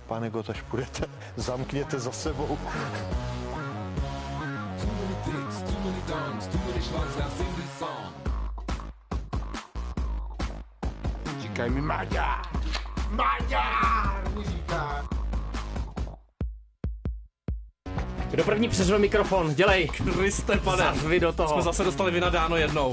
Pane God, až půjdete, zamkněte za sebou. Říkaj mi Maďar! Maďar! Mi říká. Kdo první přeřve mikrofon? Dělej! Kriste, pane! Zarvi do toho. Jsme zase dostali vynadáno jednou.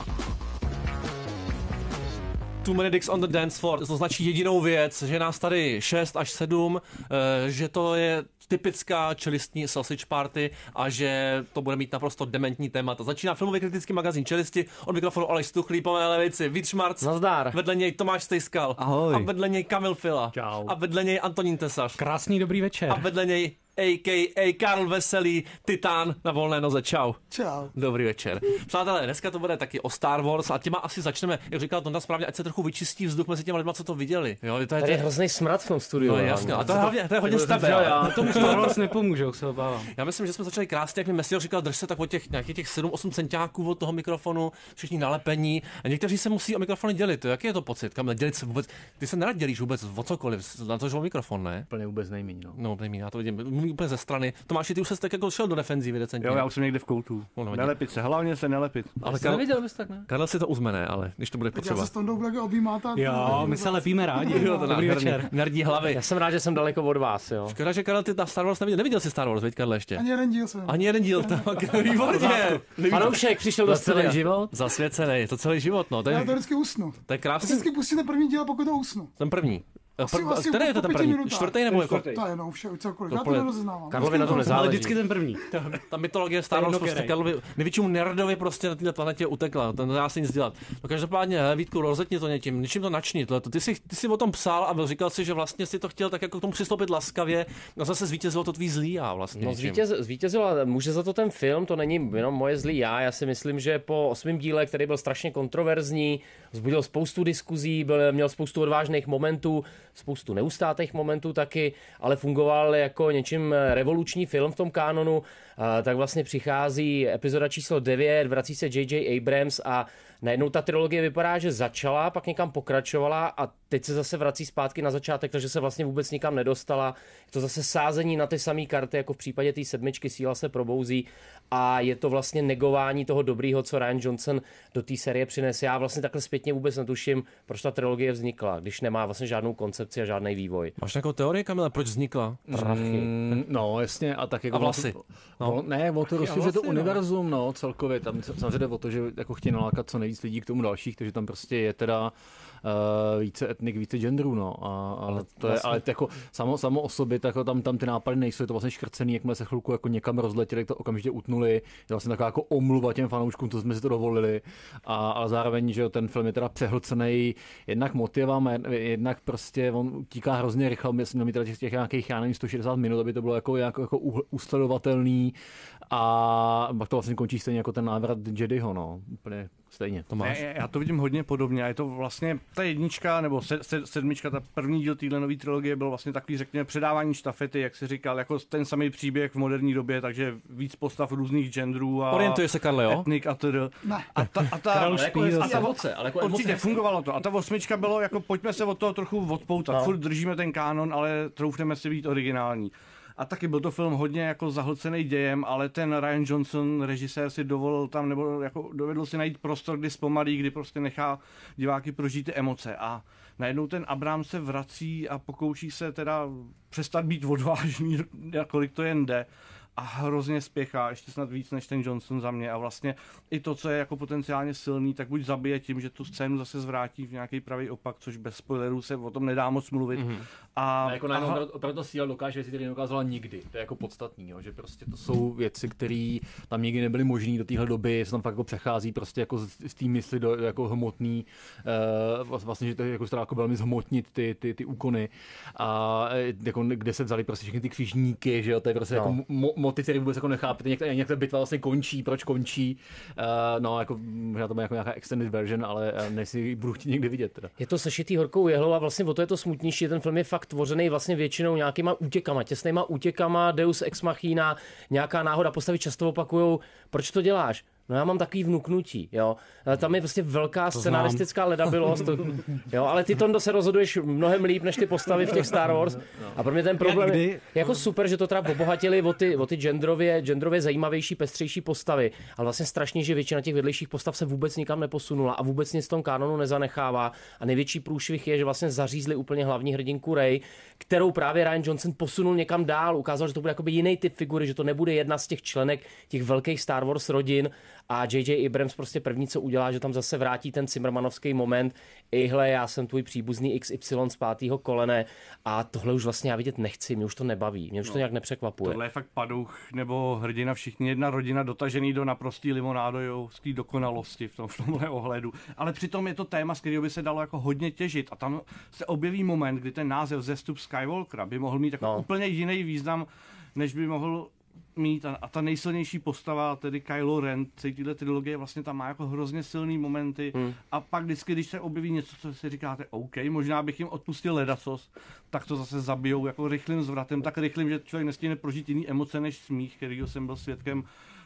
Too many dicks on the dance floor. To značí jedinou věc, že nás tady 6 až 7, že to je typická čelistní sausage party a že to bude mít naprosto dementní témata. Začíná filmový kritický magazín Čelisti, od mikrofonu Aleš Stuchlý, po mé levici Vít Šmarc, Nazdar. vedle něj Tomáš Stejskal. Ahoj. A vedle něj Kamil Fila. Čau. A vedle něj Antonín Tesař. Krásný dobrý večer. A vedle něj a.k.a. Karl Veselý, Titán na volné noze. Čau. Čau. Dobrý večer. Přátelé, dneska to bude taky o Star Wars a těma asi začneme, jak říkal Tonda správně, ať se trochu vyčistí vzduch mezi těma lidma, co to viděli. Jo, to Tady je hrozný smrad v tom studiu. No jasně, a to je hodně z tebe. Já tomu Star Wars nepomůžu, se obávám. Já myslím, že jsme začali krásně, jak mi Messi říkal, drž se tak od těch nějakých těch 7-8 centiáků od toho mikrofonu, všichni nalepení. A někteří se musí o mikrofony dělit. Jaký je to pocit? Kam dělit se vůbec? Ty se nerad dělíš vůbec o cokoliv, na to, že o mikrofon, ne? Úplně vůbec nejméně, no. No, nejméně, já to vidím. Mluvím úplně ze strany. Tomáši, ty už se tak jako šel do defenzívy decentně. Jo, já už jsem někde v koutu. Nelepit se, hlavně se nelepit. Ale Neviděl bys tak, ne? Karel si to uzmene, ale když to bude Tak já potřeba. se s Tondou Blage objímáte. Jo, my se lepíme rádi. Jo, to Dobrý nádherný. večer. Nerdí hlavy. Já jsem rád, že jsem daleko od vás, jo. Škoda, že Karel, ty ta Star Wars neviděl. Neviděl jsi Star Wars, veď Karle, ještě? Ani jeden díl jsem. Ani jeden díl, tak výborně. Fanoušek přišel do Celý studia. život. Zasvěcený, je to celý život, no. To Já je, to vždycky usnu. to je Já krásný. vždycky pustíte první díl, pokud to usnu. Ten první. Asi Který je to po ten 5 první? minutách. Čtvrtý nebo jako? To je no, vše, cokoliv. Já to Dopoledne. nerozeznávám. Karlovi na tom Ale nezáleží. vždycky ten první. Ta mytologie Star Wars jedno prostě který. Karlovi, největšímu nerdovi prostě na této planetě utekla. To nedá se nic dělat. No každopádně, Vítku, rozjetni to něčím to načni. Ty jsi o tom psal a říkal si, že vlastně si to chtěl tak jako k tomu přistoupit laskavě. No zase zvítězilo to tvý zlý já vlastně. No něčím. zvítězil, ale může za to ten film, to není jenom moje zlý já. Já si myslím, že po 8. díle, který byl strašně kontroverzní, vzbudil spoustu diskuzí, měl spoustu odvážných momentů, spoustu neustátých momentů taky, ale fungoval jako něčím revoluční film v tom kánonu, tak vlastně přichází epizoda číslo 9, vrací se J.J. Abrams a najednou ta trilogie vypadá, že začala, pak někam pokračovala a teď se zase vrací zpátky na začátek, takže se vlastně vůbec nikam nedostala. Je to zase sázení na ty samé karty, jako v případě té 7, síla se probouzí a je to vlastně negování toho dobrýho, co Rian Johnson do té série přines. Já vlastně takhle zpětně vůbec netuším, proč ta trilogie vznikla, když nemá vlastně žádnou koncepci a žádný vývoj. Máš nějakou teorii, Kamila, proč vznikla? No, jasně, a tak jako... A vlasy. No. Ne, o to rozšiřuje to vlasy, univerzum, no, celkově. Tam samozřejmě jde o to, že jako chtějí nalákat co nejvíc lidí k tomu dalších, takže tam prostě je teda více etnik, více genderů, no. Ale to je, ale jako samo o sobě, tak tam ty nápady nejsou, je to vlastně škrcený, jakmile se chvilku jako někam rozletěli, to okamžitě utnuli. Je vlastně taková jako omluva těm fanouškům, to jsme si to dovolili. A zároveň, že ten film je teda přehlcený jednak motivem, jednak prostě on utíká hrozně rychle, měl mít teda těch nějakých, já nevím, 160 minut, aby to bylo jako usledovatelný a pak to vlastně končí stejně jako ten návrat Jediho, no, úplně stejně. Tomáš? Ne, já to vidím hodně podobně a je to vlastně ta jednička nebo sedmička, ta první díl téhle nové trilogie byl vlastně takový, řekněme, předávání štafety, jak si říkal, jako ten samý příběh v moderní době, takže víc postav různých genderů a Orientuje se, Karle, jo? etnik a td. Ne. A ta emoce, ale jako určitě fungovalo to. A ta 8 bylo jako pojďme se od toho trochu odpoutat. No. Furt držíme ten kánon, ale troufneme si být originální. A taky byl to film hodně jako zahlcený dějem, ale ten Rian Johnson, režisér, si dovolil tam, nebo jako dovedl si najít prostor, kdy zpomalí, kdy prostě nechá diváky prožít ty emoce. A najednou ten Abrams se vrací a pokouší se teda přestat být odvážný, kolik to jen jde. A hrozně spěchá, ještě snad víc než ten Johnson za mě. A vlastně i to, co je jako potenciálně silný, tak buď zabije tím, že tu scénu zase zvrátí v nějaký pravý opak, což bez spoilerů se o tom nedá moc mluvit. Mm-hmm. A jako opravdu síla dokáže věci, které nedokázala nikdy. To je jako podstatný, jo? Že prostě to jsou věci, které tam nikdy nebyly možné do téhle doby, se tam fakt jako přechází prostě jako z té mysli do jako hmotný, vlastně, že to je jako jako velmi zhmotnit ty úkony a jako, kde se vzali prostě všechny ty křižníky, že jo, to je prostě jako motiv, který vůbec jako nechápete, jak ta bitva vlastně končí, proč končí, no jako možná to bude jako nějaká extended version, ale než si budu chtít někdy vidět teda. Je to sešitý horkou jehlou a vlastně o to je to smutnější, ten film je fakt tvořený vlastně většinou nějakýma útěkama, těsnýma útěkama, deus ex machina, nějaká náhoda, postavy často opakujou, proč to děláš? No já mám takový vnuknutí, jo. Tam je prostě velká scenaristická ledabilost, jo, ale ty, Tondo, se rozhoduješ mnohem líp než ty postavy v těch Star Wars. A pro mě ten problém je jako super, že to teda obohatili o ty genderově zajímavější, pestřejší postavy, ale vlastně strašně, že většina těch vedlejších postav se vůbec nikam neposunula a vůbec nic v tom kanonu nezanechává. A největší průšvih je, že vlastně zařízli úplně hlavní hrdinku Rey, kterou právě Rian Johnson posunul někam dál, ukázal, že to bude jakoby jiný typ figury, že to nebude jedna z těch členek těch velkých Star Wars rodin. A J.J. Abrams prostě první, co udělá, že tam zase vrátí ten Zimmermanovský moment. Ejhle, já jsem tvůj příbuzný XY z 5. kolene a tohle už vlastně já vidět nechci, mě už to nebaví, mě už to nějak nepřekvapuje. Tohle je fakt padouch nebo hrdina, všichni jedna rodina dotažený do naprostý limonádojovský dokonalosti v tomhle ohledu. Ale přitom je to téma, z kterého by se dalo jako hodně těžit a tam se objeví moment, kdy ten název Vzestup Skywalkera by mohl mít jako úplně jiný význam, než by mohl mít a ta nejsilnější postava, tedy Kylo Ren, celé téhle trilogie vlastně tam má jako hrozně silný momenty a pak vždycky, když se objeví něco, co si říkáte, OK, možná bych jim odpustil ledacos, tak to zase zabijou jako rychlým zvratem, tak rychlým, že člověk nestihne prožít jiný emoce než smích, kterýho jsem byl svědkem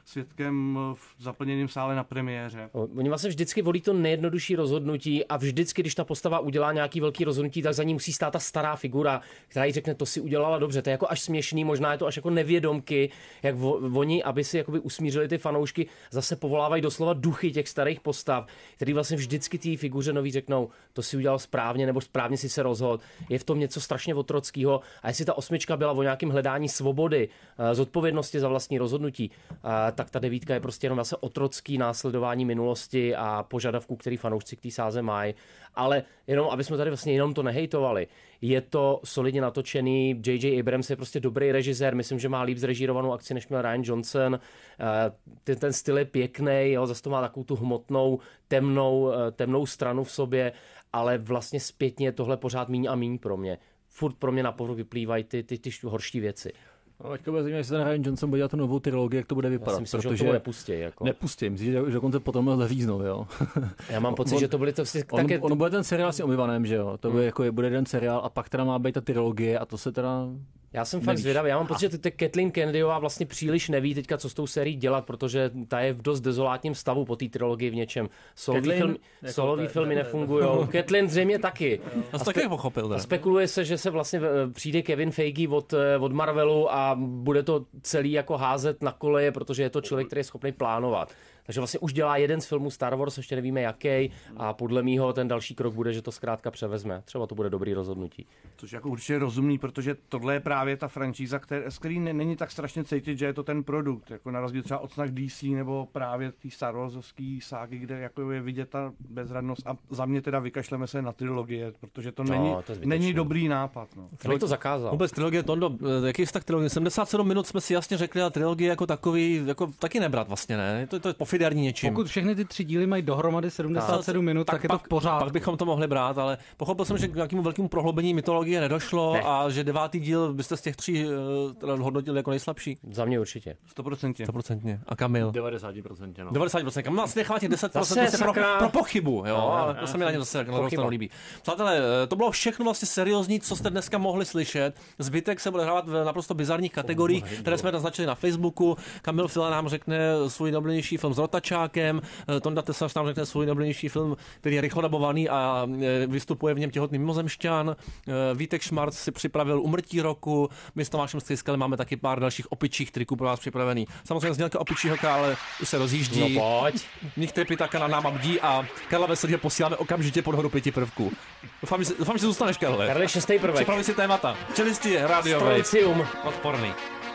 v zaplněném sále na premiéře. Oni vlastně vždycky volí to nejjednodušší rozhodnutí a vždycky, když ta postava udělá nějaký velký rozhodnutí, tak za ní musí stát ta stará figura, která jí řekne, to si udělala dobře. To je jako až směšný, možná je to až jako nevědomky, jak oni, aby si jakoby usmířili ty fanoušky, zase povolávají doslova duchy těch starých postav, který vlastně vždycky té figuře nový řeknou, to si udělal správně nebo správně si se rozhodl. Je v tom něco strašně otrockého. A jestli ta 8 byla o nějakém hledání svobody, zodpovědnosti za vlastní rozhodnutí, tak ta 9 je prostě jenom zase otrocký následování minulosti a požadavků, který fanoušci k té sáze mají. Ale jenom, aby jsme tady vlastně jenom to nehejtovali, je to solidně natočený, J.J. Abrams je prostě dobrý režisér, myslím, že má líp zrežírovanou akci, než měl Rian Johnson. Ten styl je pěkný, zase to má takovou tu hmotnou, temnou stranu v sobě, ale vlastně zpětně tohle pořád míň a míň pro mě. Furt pro mě na povrch vyplývají ty horší věci. No, teďka bude zajímavé, jestli ten Rian Johnson bude dělat tu novou trilogii, jak to bude vypadat. Já si myslím, protože že to nepustí. Jako. Nepustím, že dokonce potom levíznou, jo. Já mám pocit, že to byly to také... On bude ten seriál s Obi-Wanem, že jo. To bude, jako, bude jeden seriál a pak teda má být ta trilogie a to se teda... Já jsem fakt zvědavý. Já mám pocit, že Kathleen Kennedyová vlastně příliš neví teďka, co s tou sérií dělat, protože ta je v dost dezolátním stavu po té trilogii v něčem. Solový filmy nefungují. Kathleen zřejmě taky. Já jsem taky pochopil. A spekuluje se, že se vlastně přijde Kevin Feige od Marvelu a bude to celý jako házet na koleje, protože je to člověk, který je schopný plánovat. Takže vlastně už dělá jeden z filmů Star Wars, ještě nevíme jaký, a podle mýho ten další krok bude, že to zkrátka převezme. Třeba to bude dobrý rozhodnutí. Což jako určitě rozumný, protože tohle je právě ta franšíza, z který není tak strašně cítit, že je to ten produkt, jako na rozdíl třeba od znak DC nebo právě té Star Warsovské ságy, kde jako je vidět ta bezradnost a za mě teda vykašleme se na trilogie, protože to není dobrý nápad. No. Bych to zakázal. Vůbec trilogie, Tondo, jaký vztah trilogie? 77 minut jsme si jasně řekli, a trilogie jako takový, jako taky nebrat vlastně, ne? To je pofidérní něčím. Pokud všechny ty 3 díly mají dohromady 77 minut, tak je to v pořádku. Pak bychom to mohli brát, ale pochopil jsem, že k nějakému velkému prohloubení mytologie nedošlo a že 9. díl byste z těch 3 hodnotili jako nejslabší. Za mě určitě. 100%. A Kamil? 90%. No. 90%. Kamil nás nechává těch 10% pro pochybu, jo, ale to se mi na ně zase líbí. Přátelé, to bylo všechno vlastně seriózní, co jste dneska mohli slyšet. Zbytek se bude hrávat v naprosto bizarních kategoriích, které jsme naznačili na Facebooku. Kamil Fila nám řekne svůj nejoblíbenější film s Rotačákem, Tonda Tesař nám řekne svůj nejoblíbenější film, který je rychle dabovaný a vystupuje v něm těhotný mimozemšťan. Vítek Šmarc si připravil Umrtí roku, my s Tomášem Stejskalem máme taky pár dalších opičích triků pro vás připravený. Samozřejmě znělka Opičího krále už se rozjíždí. No pojď. Mních Tripitaka na náma bdí a Karla Veselýho posíláme okamžitě pod horu 5 prvků. Doufám, že zůstaneš, Karle. Karle, 6. prvek. Připravi si témata. Čelisti, rádiový. Strontium. Odporný.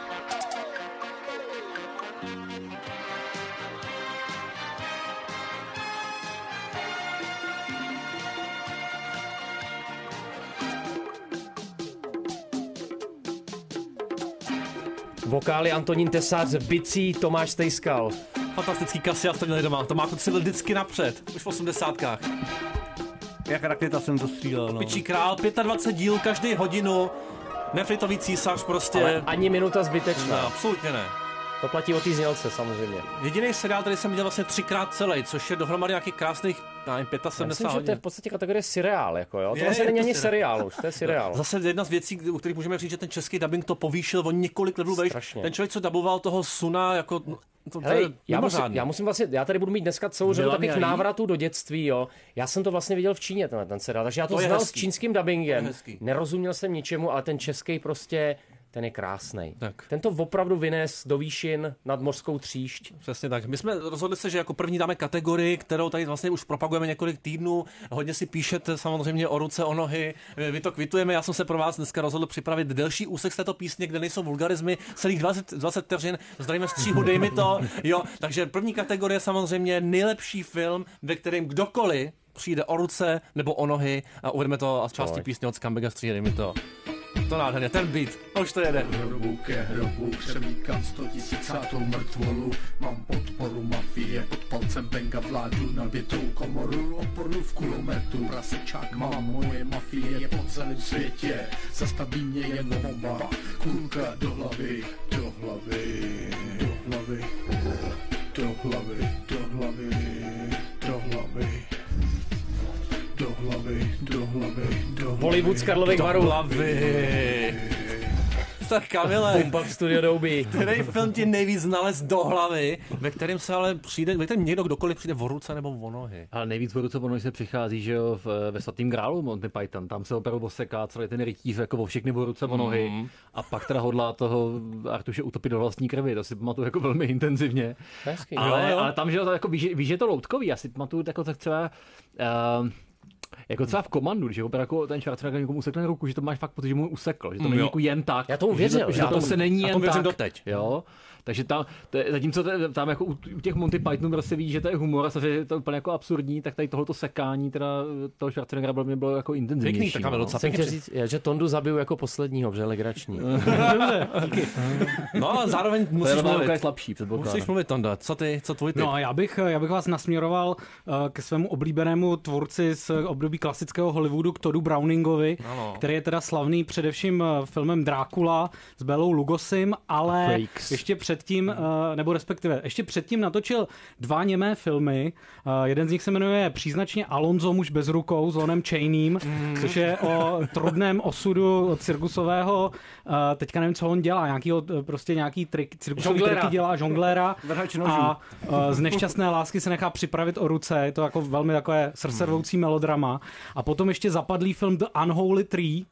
Vokály Antonín Tesař, bicí Tomáš Stejskal. Fantastický kasy, já jste měli doma. To má to byl vždycky napřed, už v 80kách. Jak raketa jsem to střílel, no. Pičí král, 25 díl každý hodinu. Nefritový císař prostě. Ale ani minuta zbytečná. No, absolutně ne. To platí o té znělce samozřejmě. Jediný seriál, který jsem viděl vlastně 3krát celý, což je dohromady nějakých krásných, nevím, 75 myslím, že to je v podstatě kategorie seriál, jako jo. To Je, vlastně je není to ani seriál. seriál už, to je seriál. Zase jedna z věcí, u kterých můžeme říct, že ten český dubbing to povýšil o několik levelů vejš. Ten člověk, co daboval toho Suna jako Hej, já musím vlastně, já tady budu mít dneska celou řadu Melanie takových Lee? návratů do dětství, jo. Já jsem to vlastně viděl v Číně, ten seriál, takže já to znal s čínským dubbingem. Nerozuměl jsem ničemu, ale ten český prostě, ten je krásnej. Ten to opravdu vynes do výšin nad mořskou tříšť. Přesně tak. My jsme rozhodli se, že jako první dáme kategorii, kterou tady vlastně už propagujeme několik týdnů. Hodně si píšete samozřejmě o ruce, o nohy. Vy to kvitujeme. Já jsem se pro vás dneska rozhodl připravit delší úsek z této písně, kde nejsou vulgarizmy, celých 20 vteřin. Zdravíme stříhu, dej mi to. Jo, takže první kategorie samozřejmě nejlepší film, ve kterém kdokoliv přijde o ruce nebo o nohy a uvedeme to a z části písně od Scumbaga stříhe, dej mi to. To nádherně, ten beat, už to jede. Hrobu ke hrobu přemíkám 100 000 mrtvolu. Mám podporu mafie, pod palcem Benga vládu nabitou komoru. Oporu v kulometu, prasečák mám, moje mafie je po celém světě. Zastaví mě jen bomba, kulka do hlavy, do hlavy, do hlavy, do hlavy, do hlavy, do hlavy. Do hlavy, do hlavy, do hlavy. Bollywood z Karlových Varů. Hlavy. Tak Kamile, Pump Studio Dolby. který film ti nejvíc nalez do hlavy, ve kterém se ale přijde, ve kterém někdo kdokoliv přijde o ruce nebo o nohy? Ale nejvíc o ruce o nohy se přichází, že jo, ve Svatým grálu Monty Python. Tam se opravdu oseká celý ten rytíř jako o všechny o ruce o nohy. A pak teda hodlá toho Artuše utopit do vlastní krvi. To si pamatuju jako velmi intenzivně. Hezky. Ale tam, že jo, jako víš, že je to loutkový. Já si pamatuju jako tak třeba... jako třeba v Komandu, když jako ten Schwarzenegger někomu usekne ruku, že to máš fakt pocit, že mu usekl, že to není jako jen tak. Já tomu věřil. Že to se není jen tak. Doteď. Jo. Takže tam, zatímco tam jako u těch Monty Pythonů prostě ví, že to je humor a samozřejmě je to úplně jako absurdní, tak tady tohleto sekání teda toho Schwarzeneggera mě bylo jako intenzivnější. Pěkný, tak docela Jsem chtěl říct, že Tondu zabiju jako posledního, protože je legrační. No a zároveň musíš mluvit. Slabší, Musíš mluvit, Tonda. Co tvůj typ? No a já bych vás nasměroval ke svému oblíbenému tvůrci z období klasického Hollywoodu, k Toddu Browningovi, který je teda slavný především filmem Drácula s Belou Lugosem, ale Freaks. ještě předtím, nebo respektive ještě předtím natočil 2 němé filmy. Jeden z nich se jmenuje příznačně Alonzo, muž bez rukou, s Lonem Chaneym, což je o trudném osudu cirkusového, teďka nevím, co on dělá, nějaký trik, cirkusový triky dělá, žongléra a z nešťastné lásky se nechá připravit o ruce, je to jako velmi takové srdcervoucí melodrama. A potom ještě zapadlý film The Unholy Tree,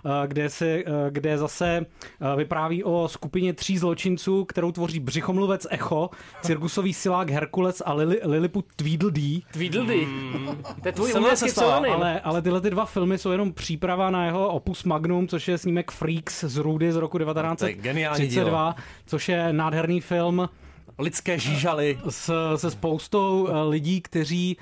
kde zase vypráví o skupině 3 zločinců, kterou tvoří břichomluvec Echo, cirkusový silák Herkules a Lilliput Tweedledee. Tweedledee. To je tvůj umělecký pseudonym. Ale tyhle 2 filmy jsou jenom příprava na jeho opus magnum, což je snímek Freaks z Rudy z roku 1932, což je nádherný film. Lidské žížaly. Se spoustou lidí, kteří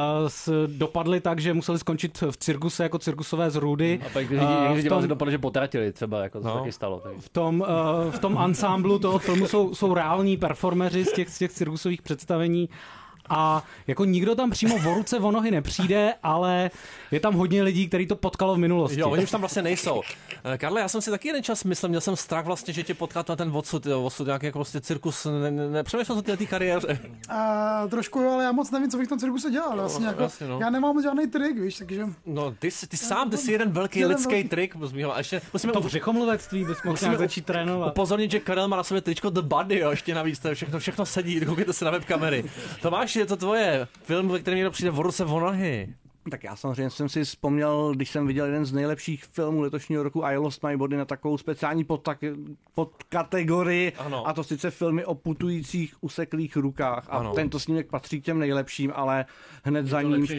dopadli tak, že museli skončit v cirkuse jako cirkusové zrůdy. A pak někdy diváci dopadli, že potratili třeba, jako to taky stalo. Takže. V tom ansámblu toho filmu jsou reální performeři z těch cirkusových představení. A jako nikdo tam přímo o ruce o nohy nepřijde, ale je tam hodně lidí, který to potkalo v minulosti. Jo, oni už tam vlastně nejsou. Karle, já jsem si taky jeden čas myslel, měl jsem strach vlastně, že tě potká na ten odsud nějaký jako prostě cirkus, nepřemýšlel jsem o té kariéře. Trošku jo, ale já moc nevím, co bych v tom cirkuse dělal. Vlastně, jako, vlastně, no. Já nemám žádný trik, víš, takže... No, ty jsi jeden velký lidský trik. A ještě musíme to břichomluvectví bys mohl nějak začít trénovat. Upozornit, že Karel má na sobě tričko The Buddy, jo, ještě navíc, to všechno sedí, koukejte se na webkamery. Tomáš, je to tvoje film, ve kterém někdo přijde o ruce o nohy. Tak já samozřejmě jsem si vzpomněl, když jsem viděl jeden z nejlepších filmů letošního roku I Lost My Body na takovou speciální podkategorii, a to sice filmy o putujících useklých rukách. A tento snímek patří k těm nejlepším, ale hned za ním,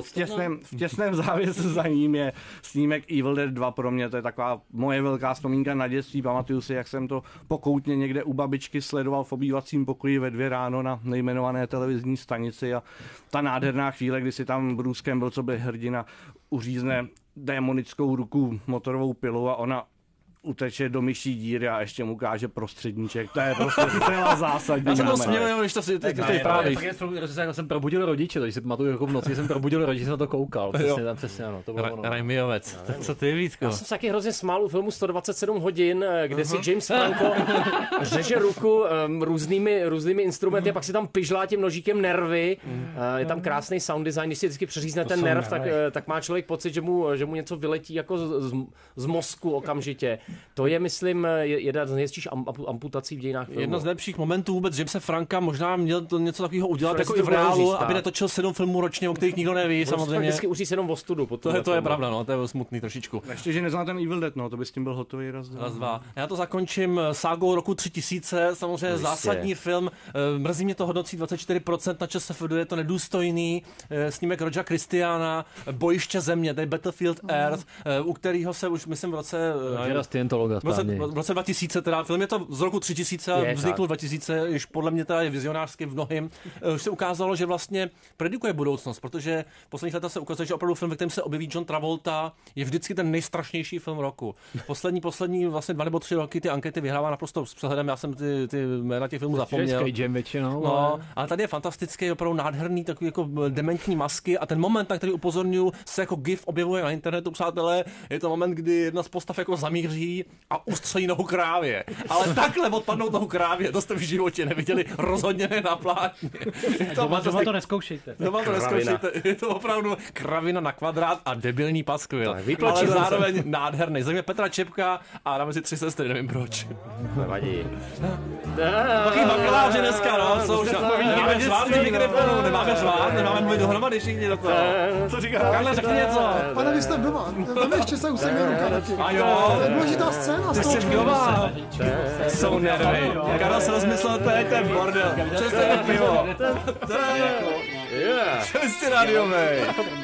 v těsném závěsu za ním je snímek Evil Dead 2 pro mě. To je taková moje velká vzpomínka na dětství. Pamatuju si, jak jsem to pokoutně někde u babičky sledoval v obývacím pokoji ve 2 ráno na nejmenované televizní stanici a ta nádherná chvíle, kdy si tam Bruce Campbell, co by hrdina, uřízne démonickou ruku motorovou pilou a ona uteče do myší díry a ještě mu ukáže prostředníček. To je prostě zcela zásadní. Já jsem to směl, když to si právě. Já jsem probudil rodiče, takže si pamatuju, jako v noci jsem probudil rodiče, jsem na to koukal. Přesně, ano, to bylo ono. Rajmiovec. Co ty, Vítko? Já jsem se taky hrozně smál u filmu 127 hodin, kde si James Franco řeže ruku různými instrumenty a pak si tam pižlá tím nožíkem nervy. Je tam krásný sound design, když si vždycky přeřízne ten nerv, tak má člověk pocit, že mu něco vyletí jako z mozku okamžitě. To je, myslím, jedna z největších amputací v dějinách filmu. Jedna z nejlepších momentů vůbec Jamese Franka, možná měl to něco takového udělat Člověk jako si i to v reálu, může říct, aby tak. netočil 7 filmů ročně, o kterých nikdo neví, samozřejmě. Vždycky uří se jenom o studu. To je pravda, no, to je smutný trošičku. Ještě, že nezná ten Evil Dead, no, to by s tím byl hotový raz. Dva. Já to zakončím ságou roku 3000, samozřejmě zásadní film. Mrzí mě to hodnocí 24%, na ČSFD je to nedůstojný. Snímek Roger Christiana, Bojiště země, to je Battlefield Earth, u kterého se už, myslím, v roce 2000, teda film je to z roku 3000, vznikl 2000, již podle mě teda je vizionářsky v mnohým. Už se ukázalo, že vlastně predikuje budoucnost, protože v posledních letech se ukazuje, že opravdu film, ve kterém se objeví John Travolta, je vždycky ten nejstrašnější film roku. Poslední vlastně 2 nebo 3 roky ty ankety vyhrává naprosto s přehledem, já jsem ty jména těch filmů zapomněl. No, ale tady je fantastický, opravdu nádherný, takový jako dementní masky a ten moment, na který upozorňuji, se jako gif objevuje na internetu, přátelé, je to moment, kdy jedna z postav jako zamíří a ustřelí nohu krávě. Ale takhle odpadnou toho krávě, to jste v životě neviděli, rozhodně ne na plátně. Doma to neskoušejte. Je to opravdu kravina na kvadrát a debilní paskvil. Ale zároveň nádherný. Zajímavé Petra Čepka a dáme si 3 sestry, nevím proč. Nevadí. Taky bakaláři dneska, no, jsou už nemáme řvát ty mikrofonu, nemáme mluvit dohromady všichni do toho. Co říká? Karle, řekni něco. Pane, vy jste doma, tam ještě se usaďme ruka. A jo. To je důležitá scéna. Ty jsi doma. Jsou nervy. Karel se rozmyslel, to je ten bordel. Přestaň na pivo. Čestý radiovej.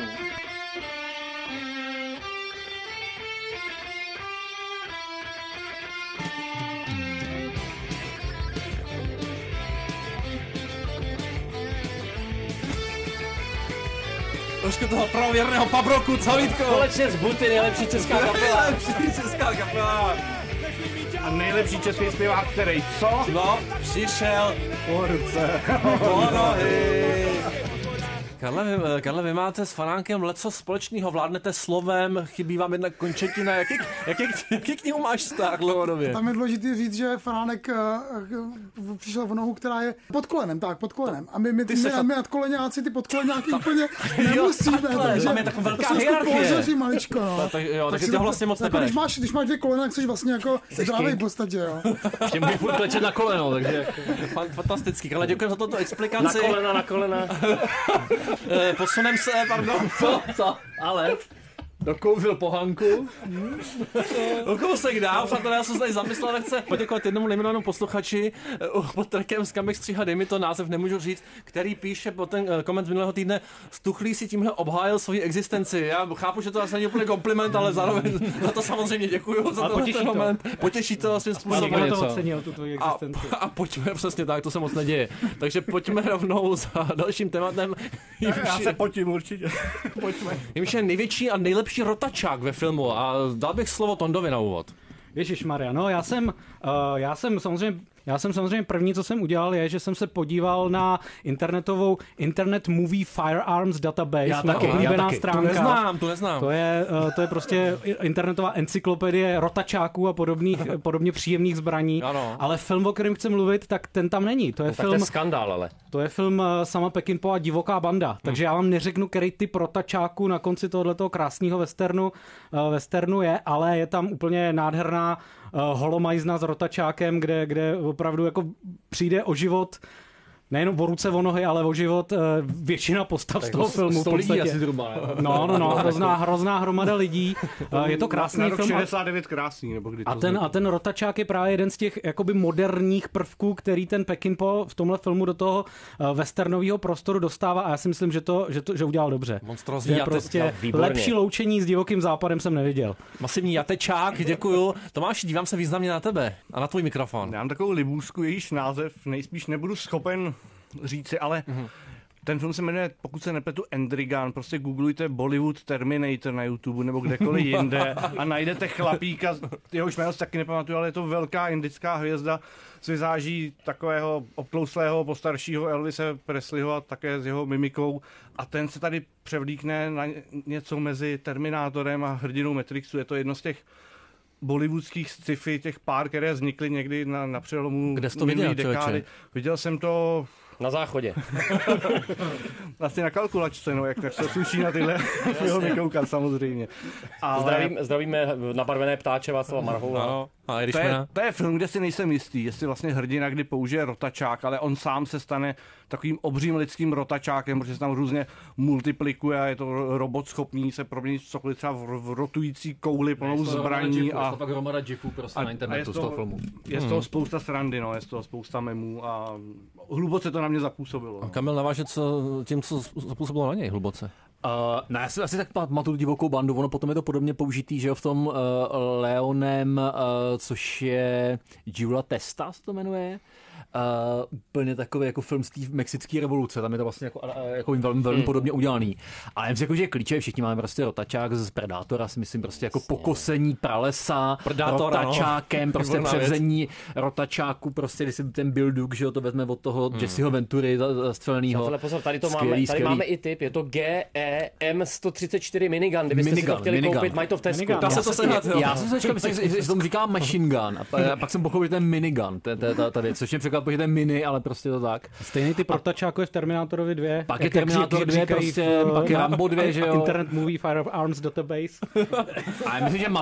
Trošku toho pravověrného Pabroku, co Vítko? Společně s Buty, nejlepší česká kapela. Nejlepší česká kapela. A nejlepší český zpěvák, který co? No, přišel Po ruce. po nohy. Karle, vy máte s Faránkem leco společného, vládnete slovem, chybí vám jedna končetina. Jaký k němu máš vztah dlouhodobě? Tam je důležité říct, že Faránek přišel v nohu, která je pod kolenem, pod kolenem. A my nadkoleňáci ty podkoleňáky úplně nemusíme. Takže tam je taková velká to hierarchie. maličko, no. Takže ty ho vlastně moc nebereš. Když máš 2 kolena, tak jsi vlastně jako zdravý v podstatě, jo. Tím bych furt klečet na koleno, takže... Fantastický, Karle, děkuji za toto explikaci. Na kolena. Posunem se, pardon. Co? Ale... Dokouzil pohanku. O kousek dál, přátelé, já jsem se tady zamyslel, nechce poděkovat jednomu nejmenovanému posluchači pod trackem z Kamek stříha, dej mi to název, nemůžu říct, který píše po ten koment z minulého týdne, Stuchlý si tímhle obhájil svoji existenci. Já chápu, že to asi není úplně kompliment, ale zároveň za to samozřejmě děkuju za ten moment. Potěší to svým způsobem. A pojďme, přesně tak, to se moc neděje. Takže pojďme rovnou za dalším tématem. Já se potím určitě. Pojďme. Jimž je největší a nejlepší rotačák ve filmu a dal bych slovo Tondovi na úvod. Ježišmarja, no já jsem samozřejmě první, co jsem udělal, je, že jsem se podíval na internetovou Internet Movie Firearms Database, moje oblíbená stránka. Tu neznám. To je prostě internetová encyklopedie rotačáků a podobně příjemných zbraní. Ano. Ale film, o kterém chci mluvit, tak ten tam není. To je Tak to je skandál, ale. To je film Sama Peckinpah a Divoká banda. Takže já vám neřeknu, který typ rotačáků na konci tohoto krásného westernu je, ale je tam úplně nádherná holomajzna s rotačákem, kde opravdu jako přijde o život, nejenom o ruce, o nohy, ale o život většina postav z toho filmu. 100 lidí asi zhruba. No, hrozná hromada lidí. Je to krásný na rok film. 69 krásný, nebo kdy to A ten rotačák je právě jeden z těch jakoby moderních prvků, který ten Peckinpah v tomhle filmu do toho westernového prostoru dostává a já si myslím, že udělal dobře. Monstrózní Že prostě lepší loučení s Divokým západem jsem neviděl. Masivní jatečák, děkuju. Tomáši, dívám se významně na tebe a na tvůj mikrofon. Já mám takovou libůzku, jejíž název nejspíš nebudu schopen říci, ale ten film se jmenuje, pokud se nepletu, Endrigan. Prostě googlujte Bollywood Terminator na YouTube nebo kdekoliv jinde a najdete chlapíka, jehož jméno si taky nepamatuju, ale je to velká indická hvězda s vizáží takového obklouslého, postaršího Elvise Presleyho a také s jeho mimikou. A ten se tady převlíkne na něco mezi Terminátorem a hrdinou Matrixu. Je to jedno z těch bollywoodských sci-fi, těch pár, které vznikly někdy na přelomu Kde jsi to viděl, dekády. Viděl jsem to Na záchodě. Asi na kalkulačce, no, jak tak se sluší na tyhle filmy koukat samozřejmě. Ale Zdravíme nabarvené ptáče Václava Marhoula. Ano, a Irishmana. to je film, kde si nejsem jistý, jestli vlastně hrdina kdy použije rotačák, ale on sám se stane takovým obřím lidským rotačákem, protože se tam různě multiplikuje a je to robot schopný se proměnit cokoliv třeba v rotující kouli plnou zbraní. A to pak hromada gifů prostě na internetu z toho filmu. Je z toho spousta srandy, no, je z toho spousta memů a hluboce to na mě zapůsobilo. A Kamil naváže tím, co zapůsobilo na něj hluboce. Ne, já si asi tak pamatuju Divokou bandu, ono potom je to podobně použitý, že jo, v tom Leonem, což je Giula Testa se to jmenuje. Úplně takový jako film z té mexické revoluce, tam je to vlastně jako velmi podobně udělaný. Ale myslím, že klíče, všichni máme prostě rotačák z Predátora, si myslím prostě jako pokosení pralesa, Predátora, rotačákem, prostě převzení rotačáku, prostě když si ten Bilduk, že jo, to vezme od toho Jesseho Ventury zastřeleného. Pozor, tady máme i tip, je to GEM 134 minigun, kdybyste si to chtěli koupit, mají to v Tesku. Já jsem se čekal, že tomu říká machine gun, a pak jsem pochopil, že ten minigun, ta věc, což je překvapilo, že to je mini, ale prostě to tak. Stejný ty protačáko je v Terminátorovi 2. Pak je Terminátor 2, prostě, pak je Rambo 2, že jo. Internet Movie Firearms Database. A myslím, že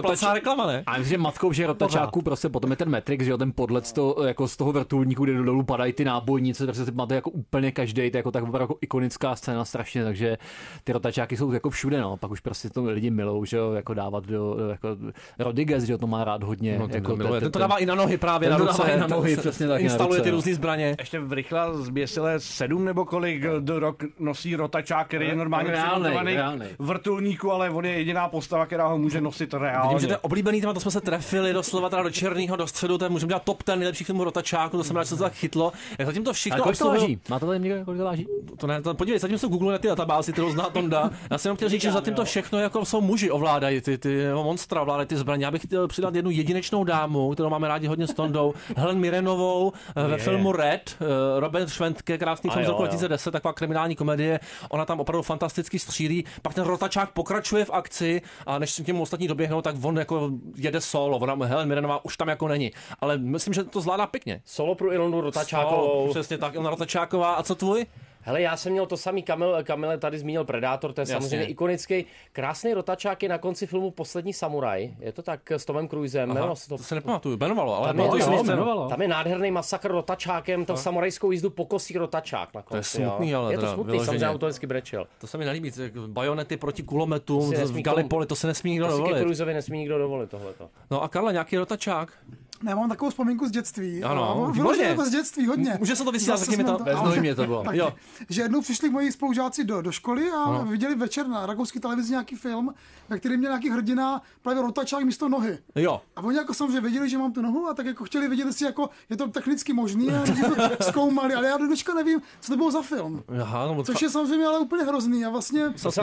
matkou, že rotačáků prostě potom je ten Matrix, že jo, ten podlet jako z toho vrtulníku, kde dolů padají ty nábojnice, takže máte jako úplně každý, to je jako tak jako ikonická scéna strašně, takže ty rotačáky jsou jako všude, no. Pak už prostě to lidi milou, že jo, jako dávat do jako Rodriguez, že jo, to má rád hodně. No, jako ten to dává i na nohy právě na ruce. Na nohy, přesně tak. Instaluje ty různé zbraně. Ještě v rychle zběsilé 7 nebo kolik do rok nosí rotačák, který je normálně přimontovaný vrtulníku, ale on je jediná postava, která ho může nosit reálně. Vidím, že to je oblíbený téma, to jsme se trefili doslova teda do černého, do středu, to můžeme dělat top 10 nejlepších filmů rotačáku, to jsem rád, že se to tak chytlo. Jak zatím to všechno kolik to váží? Má to tady někdo, kolik to váží? To ne, podívej, zatím se Google na ty databázy, kterou zná Tonda. Já jsem jenom chtěl říct, že zatím to všechno jako jsou muži ovládají ty monstra, ovládají ty zbraně. Já bych chtěl přidat jednu jedinečnou dámu, kterou máme rádi hodně s Tondou, Helen Mirrenovou ve filmu Red, Robert Schwentke, krásný film z roku 2010, taková kriminální komedie. Ona tam opravdu fantasticky střílí. Pak ten rotačák pokračuje v akci a než si k němu ostatní doběhnou, tak on jako jede solo. Ona Helen Mirrenová už tam jako není. Ale myslím, že to zvládá pěkně. Solo pro Ilonu Rotačákovou. Přesně tak, Ilona Rotačáková. A co tvůj? Hele, já jsem měl to samý, Kamile tady zmínil Predátor, to je samozřejmě ikonický. Krásný rotačák je na konci filmu Poslední samuraj. Je to tak s Tomem Cruisem. To se nepamatuju, jmenovalo, ale tam je nádherný masakr rotačákem, to samurajskou jízdu pokosí rotačák na konci. To je smutný, ale je to smutný, samozřejmě to vždycky brečel. To se mi nelíbí, bajonety proti kulometům v Gallipoli, to se nesmí nikdo dovolit. Cruisovi nesmí nikdo dovolit tohleto. No a Karle, nějaký rotačák? Já mám takovou vzpomínku z dětství. Ano, vyloženě jako z dětství hodně. Může se to vysílat, taky mi to. Mě to bylo. Tak, že jednou přišli moji spolužáci do školy a viděli večer na rakouské televizi nějaký film, ve kterém měl nějaký hrdina právě rotačák místo nohy. Jo. A oni jako samozřejmě věděli, že mám tu nohu a tak jako chtěli vědět, jestli jako je to technicky možný a to zkoumali, ale já do dneška nevím, co to bylo za film. Aha, no, což je samozřejmě ale úplně hrozný a vlastně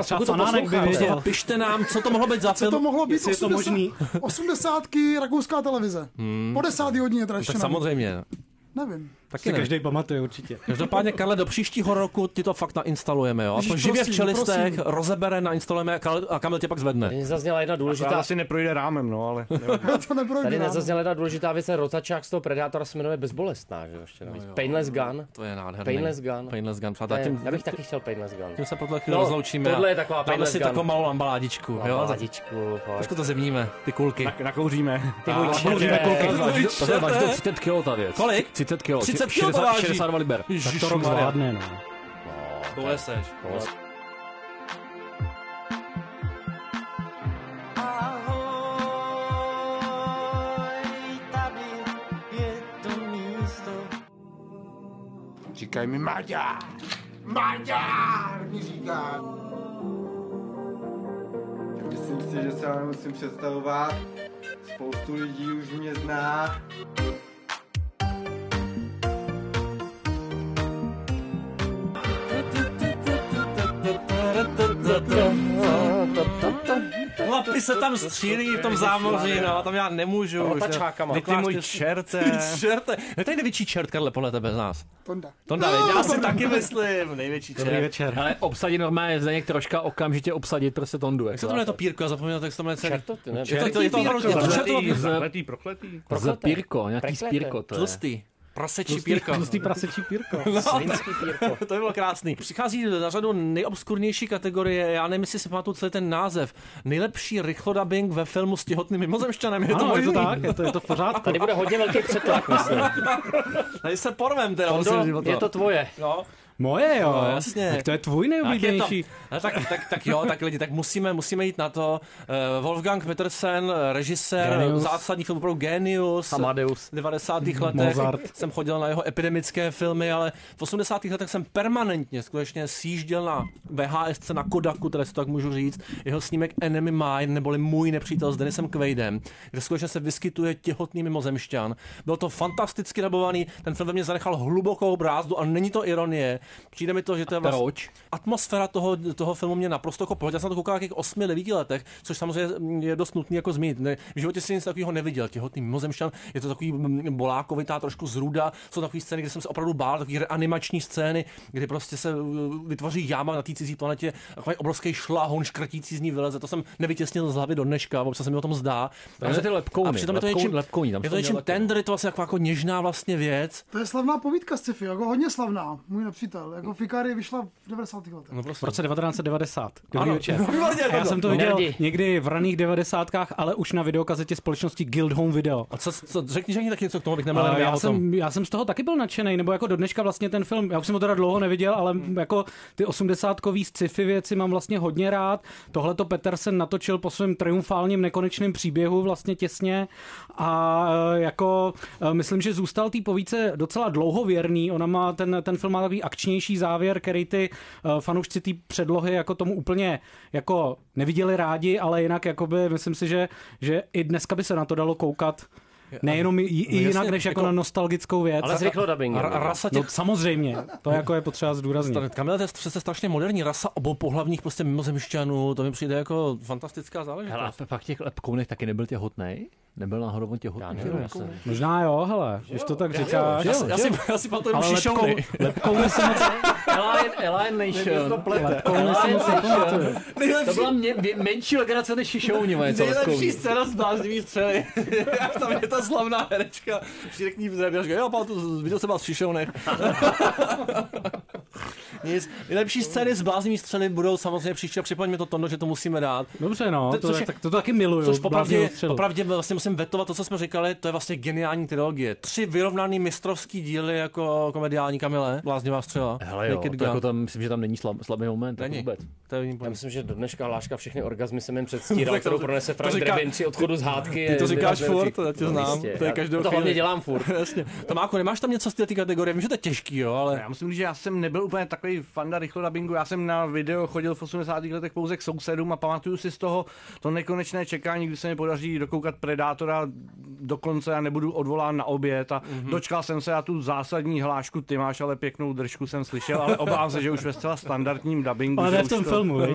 pište nám, co to mohlo být za film. Co to mohlo být 80. rakouská televize. Po 10. hodině teda ještě. Tak samozřejmě. Nevím. Taky každý pamatuje určitě. Každopádně, Karle, do příštího roku ti to fakt nainstalujeme, jo? A to živě v čelistech, rozebere, nainstalujeme a Kamil tě pak zvedne. Tady nezazněla jedna důležitá... asi neprojde rámem, no, ale... to neprojde. Tady nezazněla jedna důležitá věc, rotačák z toho Predátora se jmenuje Bezbolestná, že ještě Painless Gun. To je nádherný. Painless Gun. Já bych taky chtěl Painless Gun. Tím se podle chvíli rozloučíme. Tohle je taková Painless Gun. Dáme si takovou malou ambaládičku, jo? Ambaládičku, trošku to zevníme, ty kulky. Nakouříme. Ty vůjčete. To váží 30 kg ta věc. Kolik? 30 kg. 30 kg to váží. 62 liber. Tak to rok zvládne, no. Tohle seš. Říkaj mi Maďar! Maďar! Mi říká. Myslím si, že se vám musím představovat. Spoustu lidí už mě zná. Chlapi se tam střílí v tom zámoří, no, tam já nemůžu. Rotačákama. Ty můj čerte. Čerte. Je to největší čert, Karle, podle tebe z nás? Tonda, já si taky myslím. Největší čert. Dobrý večer. Ale obsadit normálně Zdeněk troška okamžitě obsadit prostě Tondu. Jak se to jmenuje to pírko? Já zapomněl, tak se to jmenuje celý. Čerto, ty ne? Je to Prokletý. Zpírko, nějaký Zpírko to je. Prasečí pírko. Tlustý prasečí pírko. No, Svinský pírko. To by bylo krásný. Přichází na řadu nejobskurnější kategorie, já nevím, jestli si pamatuju celý ten název. Nejlepší rychlodabing ve filmu s těhotným mimozemšťanem. Je to Ano, je to možný? tak, je to v pořádku. Tady bude hodně velký přetlak, myslím. Tady se porvem teda. Je to tvoje. No. Moje, jo. No, jasně. Tak to je tvůj nejoblíbenější. Tak musíme jít na to. Wolfgang Petersen, režisér, Genius. zásadní film opravdu Genius. Amadeus. V 90. letech Mozart. jsem chodil na jeho epidemické filmy, ale v 80. letech jsem permanentně skutečně sjížděl na VHS na Kodaku, které si to tak můžu říct, jeho snímek Enemy Mine, neboli Můj nepřítel s Denisem Quaidem, kde skutečně se vyskytuje těhotný mimozemšťan. Byl to fantasticky dabovaný, ten film ve mně zanechal hlubokou brázdu a není to ironie. Přijde mi to, že to je vlastně atmosféra toho filmu mě naprosto jako pohodě. Já jsem to koukal v 8-9 letech, což samozřejmě je dost nutný jako zmínit. V životě si nic takového neviděl. Těhotný mimozemšťan, je to takový bolákovitá, trošku zrůda. Jsou takové scény, kde jsem se opravdu bál, takové reanimační scény, kdy prostě se vytvoří jáma na té cizí planetě, takový obrovský šlahoun škrtící z ní vyleze. To jsem nevytěsnil z hlavy do dneška, občas se mi o tom zdá. Takže ty lepkouny. A přitom je to něčím tender, je to vlastně jako něžná vlastně věc. To je slavná povídka z sci-fi, jako hodně slavná, můj nepřítel. Jako Fikary vyšla v 90. letech. No, V roce 1990. Dobrý Ano. večer. A já jsem to viděl někdy v raných 90kách, ale už na videokazetě společnosti Guild Home Video. A co řekni taky něco k tomu, bych neměl já jsem z toho taky byl nadšenej, nebo jako do dneška vlastně ten film, já už jsem ho teda dlouho neviděl, ale jako ty 80kový sci-fi věci mám vlastně hodně rád. Tohle to Petersen natočil po svém triumfálním nekonečném příběhu vlastně těsně a jako myslím, že zůstal té povídce docela dlouhověrný. Ona má ten film má takový akčnější závěr, který ty fanoušci té předlohy jako tomu úplně jako neviděli rádi, ale jinak jakoby myslím si, že i dneska by se na to dalo koukat. Nejenom jinak, než jako na nostalgickou věc. Ale s rychlodabingem. No samozřejmě, to jako je potřeba zdůraznit. Kamila, to je přece strašně moderní rasa obopohlavních prostě mimozemšťanů, to mi přijde jako fantastická záležitost. Hele, a pak těch lepkounech taky nebyl těhotnej? Nebyl náhodou on těhotný? Možná jo, hele, když to tak říkáš. Já si pamatuju jenom šišouny. Lepkouny se moc... Alienation. Lepkouny se moc nepamatuju. To byla menší legrace než šišouni, moje co lepkouny. Nejlepší scéna z Bláznivý střely. Jak tam je ta slavná herečka. Přijde k ní v zemi a říká, jo, viděl jsem vás v šišounech. Nic. Nejlepší scény z Bláznivý střely budou samozřejmě příště. Připomeňme to, Tondo, že to musíme dát. Dobře, no, to taky miluju. Což popravdě vlastně musím vetovat to, co jsme říkali, to je vlastně geniální trilogie. 3 vyrovnaný mistrovský díly jako komediální, Kamile. Bláznivá střela. Hele jo, to jako tam, myslím, že tam není slabý moment. Není. Vůbec. Já myslím, že do dneška Hláška všechny orgazmy jsem jen předstíral, kterou pronese Frank Drebin při odchodu z hádky. Ty to říkáš furt, já tě znám. To je každou to hlavně dělám furt. Jasně. Tomáku, nemáš tam něco z té kategorie? Vím, že to je těžký, jo, ale... Já musím říct, že já jsem nebyl úplně takový fanda rychlodabingu. Já jsem na video chodil v 80. letech pouze k sousedům a pamatuju si z toho to nekonečné čekání, kdy se mi podaří dokoukat Predátora do konce a nebudu odvolán na oběd a dočkal jsem se a tu zásadní hlášku, ty máš ale pěknou držku, jsem slyšel, ale obávám se, že už ve zcela standardním dabingu. Ale ne v tom filmu, viď?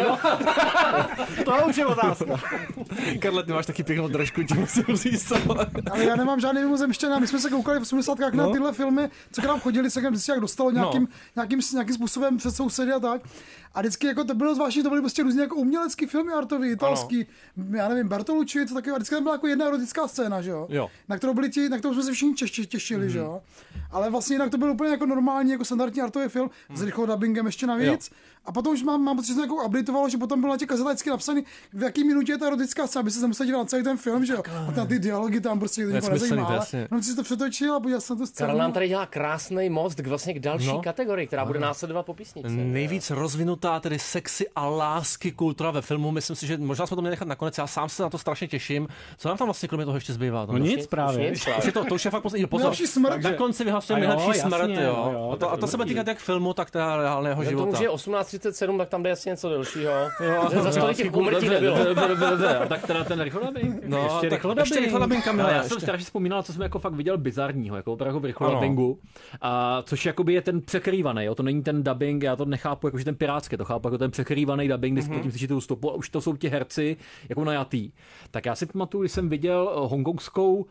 To už je otázka. Karle, ty máš taky pěknou držku, tím musím říct. Ale já nemám žádný mimozemšťana. My jsme se koukali v 80kách na tyhle filmy, co k nám chodili, se kam vždycky jak dostalo nějakým způsobem před sousedy a tak. A vždycky jako to bylo zvláštní, to byly prostě různě jako umělecký filmy artový, italský, já nevím, Bartolucci, co takového. Vždycky tam byla jako jedna erotická scéna, že jo? Na kterou jsme se všichni těšili, že jo? Ale vlastně jinak to byl úplně jako normální, jako standardní artový film s rychlodabingem ještě navíc. A potom už mám pocit, že to jako updateovalo, že potom bylo na těch kazetách vždycky napsaný, v jaký minutě je ta erotická scéna, aby se nemusel dívat na celý ten film, že jo? A ty dialogy tam prostě to nikoho nezajímá. No si to přetočil a podíval se na tu scénu. Karel nám tady dělá krásný most k další kategorii, která bude následovat po písničce. Nejvíc rozvinutá tedy sexy a lásky kultura ve filmu. Myslím si, že možná jsme to měli nechat nakonec. Já sám se na to strašně těším. Co nám tam vlastně kromě toho ještě zbývá? No nic právě. To už je fakt poslední. Pozor. Na konci vyhlasujeme nejlepší smrt, jo. A to se bude týkat jak filmu, tak teda reálného života. To už je 18:37, tak tam jde asi něco delšího. Za stolik těch úmrtí nebylo. A tak teda ten rychlodabing. No, ještě rychlodabing, Kamila. Já jsem strašně vzpomínal, co jsem jako fakt viděl bizarního, jako opravdu v rychlodabingu. Což jakoby je ten překrývaný, jo. To není ten dubbing, já to nechápu jako že ten pirátský, to chápu jako ten překrývaný dubbing, kdy si slyšíte tu stopu a už to jsou ti herci jako najatý. Tak já si pamatuju, když jsem viděl hongkongskou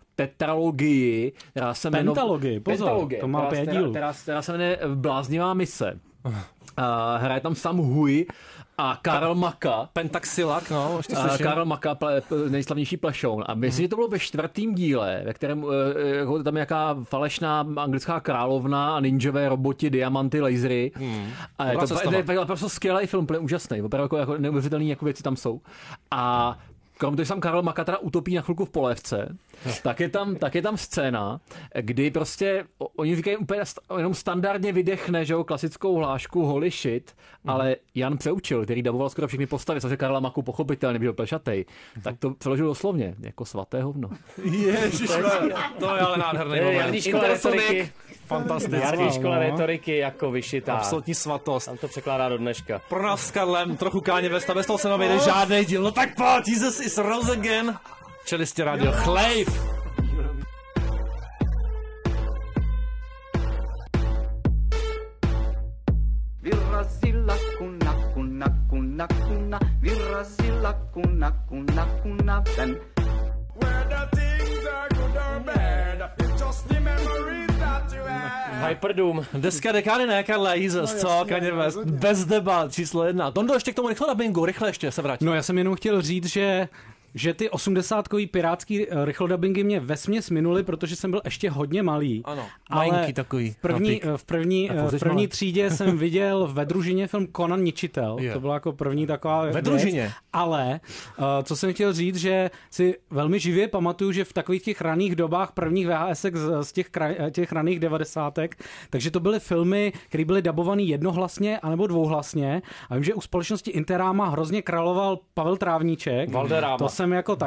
tetralogii, která se Pentalogii, pozor, to má 5 dílů. Která se jmenuje Bláznivá mise. Hraje tam Sam Hui a Karel Maka. Pentaxilak, no, ještě slyším. Karel Maka, nejslavnější plešoun. A myslím, že to bylo ve 4. díle, ve kterém tam je jaká falešná anglická královna a ninjové roboti, diamanty, lasery. A je to prostě skvělý film, úžasný. Opravdu jako neuvěřitelný jako věci tam jsou. A krom toho, že tam Karel Maka teda utopí na chvilku v polévce, tak je tam scéna, kdy prostě oni říkají úplně jenom standardně vydechne, že jo, klasickou hlášku holy shit, ale Jan Přeučil, který daboval skoro všechny postavy, což je Karla Maku pochopitelně, byl plešatej, tak to přeložil doslovně, jako svaté hovno. Ježiš, to je ale nádherný moment. Intersonik. Fantastický. Jarní škola retoriky jako vyšitá. Absolutní svatost. Tam to překládá do dneška. Pro nás s Karlem trochu Káně Westa, bez toho se nám jde žádnej díl. No tak pojď, Jesus is rose again. Čelistě rádio Chlejv. Virrazilla kuna kuna kuna kuna. Virrazilla kuna kuna kuna. Then Whether things are good or bad, it's just the memories that you have. Hyperdoom. Deska dekády ne, Karle, Jesus, co, Káně West, bez debat, číslo 1. Tondo, ještě k tomu rychle dabingu, rychle ještě se vrátím. No já jsem jenom chtěl říct, že ty 80kový pirátský rychlodabingy mě vesměs minuly, protože jsem byl ještě hodně malý. Ano, ale takový. v první třídě jsem viděl ve družině film Conan Ničitel. To byla jako první taková Ve družině. Ale co jsem chtěl říct, že si velmi živě pamatuju, že v takových těch raných dobách prvních VHSek z těch raných 90. takže to byly filmy, které byly dabované jednohlasně anebo dvouhlasně. A vím, že u společnosti Interama hrozně královal Pavel Trávníček. Valderrama. To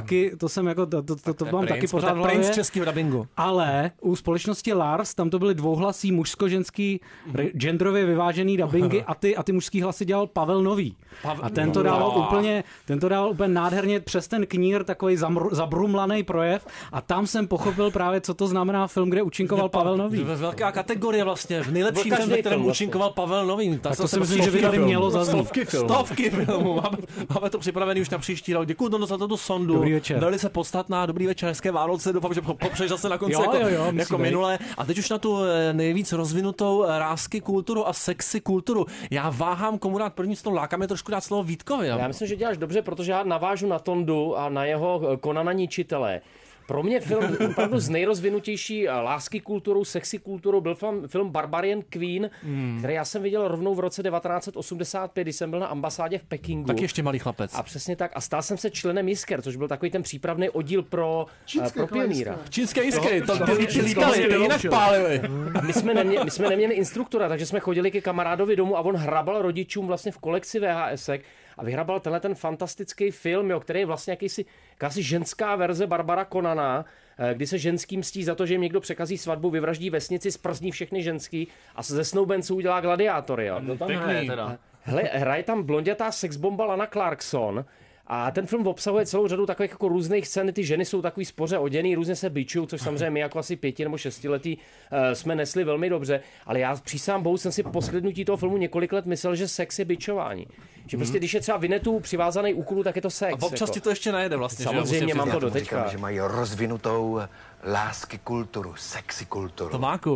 mám taky pořád v hlavě. Prince českého dabingu. Ale u společnosti Lars tam to byly dvouhlasí mužsko-ženský genderově vyvážený dabingy a ty mužský hlasy dělal Pavel Nový. A ten to dával úplně nádherně přes ten knír, takový zabrumlaný projev a tam jsem pochopil právě, co to znamená film, kde účinkoval Pavel Nový. Velká kategorie vlastně, v nejlepší film, ve kterém účinkoval Pavel Nový. Tak to si myslím, že by tady mělo zaznít. Stovky filmů. Máme to připravený už na příští rok. Děkuju za toto sondu. Dobrý večer. Velice podstatná, dobrý večer, hezké Vánoce, doufám, že popřeješ zase na konci jako minule. A teď už na tu nejvíc rozvinutou rásky kulturu a sexy kulturu. Já váhám, komu dát první slovo, láká mě trošku dát slovo Vítkovi. Já myslím, že děláš dobře, protože já navážu na Tondu a na jeho Conana Ničitele. Pro mě film opravdu z nejrozvinutější lásky kulturou, sexy kulturou byl film Barbarian Queen, který já jsem viděl rovnou v roce 1985, když jsem byl na ambasádě v Pekingu. Tak ještě malý chlapec. A přesně tak. A stal jsem se členem Jisker, což byl takový ten přípravný oddíl pro pionýra. Čínské Jiskry, to lítali, jinak pálili. My jsme neměli instruktora, takže jsme chodili ke kamarádovi domů a on hrabal rodičům vlastně v kolekci VHSek a vyhrabal ten fantastický film, který je vlastně jakási ženská verze Barbara Conana, kdy se ženským mstí za to, že jim někdo překazí svatbu, vyvraždí vesnici, zprzní všechny ženský a ze snoubenců udělá gladiátory. Jo. No tam hraje teda. Hraje tam blondětá sexbomba Lana Clarkson. A ten film obsahuje celou řadu takových jako různých scén, ty ženy jsou takový spoře oděný, různě se bičují, což samozřejmě my jako asi 5 nebo 6 letý jsme nesli velmi dobře, ale já přísám bohu jsem si po shlednutí toho filmu několik let myslel, že sex je bičování. Že prostě když je třeba Vinetu přivázaný úkolu, tak je to sex. A občas ti to ještě najede vlastně. Samozřejmě mám to doteďka. Říkám, že mají rozvinutou lásky kulturu, sexy kulturu. Tomáku.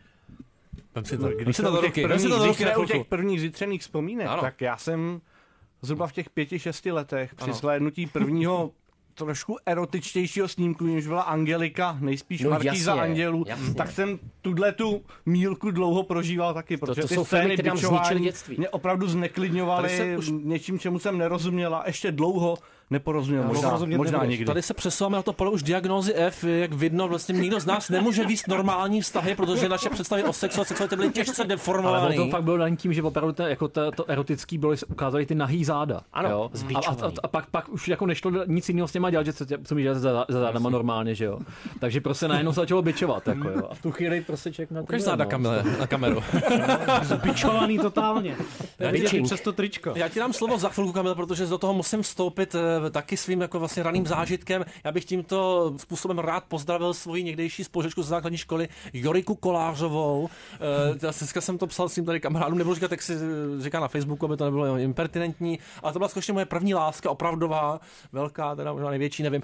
Když jsme u těch prvních zítřených vzpomínek, tak já jsem zhruba v těch 5-6 letech při shlédnutí prvního trošku erotičtějšího snímku, než byla Angelika, nejspíš Markýza andělů, tak jsem tu mílku dlouho prožíval taky, protože ty scény bičování mě opravdu zneklidňovaly něčím, čemu jsem nerozuměl a ještě dlouho neporozuměl, možná někdy. Tady se přesouváme na to pole už diagnózy F, jak vidno, vlastně nikdo z nás nemůže víct normální vztahy, protože naše představy o sexualitě byly těžce deformované. Ale to fakt bylo daný tím, že opravdu to erotický bylo, ukázali ty nahý záda. Ano, jo? A pak už jako nešlo nic jiného s těma dělat, že co mi dělat za zádama normálně, že jo. Takže prostě najednou se začalo bičovat, jako jo. A v tu chvíli prostě člověk na to. Ukaž záda na kameru. Zbičovaný totálně. Přes to tričko. Já ti dám slovo za chvilku, Kamil, protože do toho musím vstoupit taky svým jako vlastně raným zážitkem. Já bych tímto způsobem rád pozdravil svoji někdejší spolužečku z základní školy Joriku Kolářovou. Dneska jsem to psal svým tady kamarádům, nebudu říkat, jak si říká na Facebooku, aby to nebylo impertinentní, ale to byla skutečně moje první láska, opravdová, velká, teda možná největší, nevím.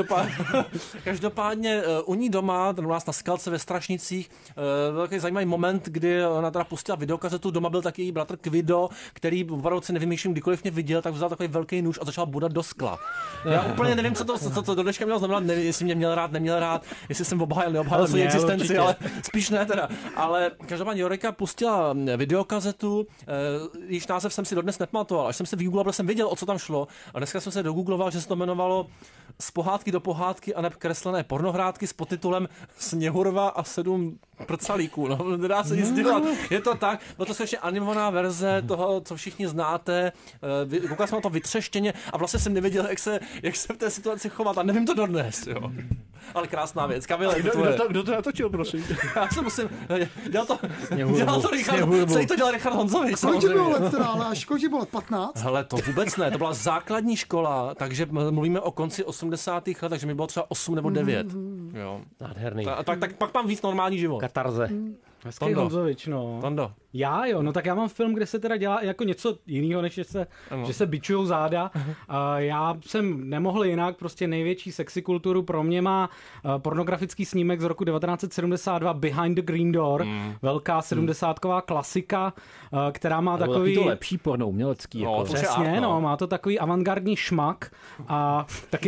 Každopádně u ní doma, u nás na Skalce ve Strašnicích, byl takový zajímavý moment, kdy ona teda pustila videokazetu, doma byl taky její bratr Kvido, který opravdu si nevymýšlím, kdykoliv mě viděl, tak vzal takový velký nůž a začal bodat do skla. Já úplně nevím, co to do dneška mělo znamenat, nevím, jestli mě měl rád, neměl rád, jestli jsem obhájil, neobhájil svou existenci, určitě. Ale spíš ne teda. Ale každopádně Jorika pustila videokazetu, již název jsem si dodnes nepamatoval, až jsem se vygooglil, protože jsem viděl, o co tam šlo. A dneska jsem se dogoogloval, že se to jmenovalo Z pohádky do pohádky a nekreslené pornohrádky s podtitulem Sněhurva a 7 prcalíků. No, nedá se nic dělat. Je to tak, bylo to skutečně animovaná verze toho, co všichni znáte. Koukal jsem na to vytřeštěně a vlastně jsem nevěděl, jak se v té situaci chovat a nevím to dodnes. Jo. Ale krásná věc. Kamile, kdo to natočil, prosím? Já se musím... Dělal to Richard, celý to dělal Richard Honzovič. Kolik ti bylo let teda, ale až kolik ti bylo let? 15? Hele, to vůbec ne, to byla základní škola, takže mluvíme o konci 80. let, takže mi bylo třeba 8 nebo 9. Jo. Nádherný. Tak pak mám víc normální život. Katarze. Hezký Honzovič, no. Tondo. No tak já mám film, kde se teda dělá jako něco jiného, než že se bičujou záda. Já jsem nemohl jinak, prostě největší sexikulturu pro mě má pornografický snímek z roku 1972 Behind the Green Door, velká 70ková klasika, která má takový... to lepší porno umělecký. Jako. Přesně, no, má to takový avantgardní šmak a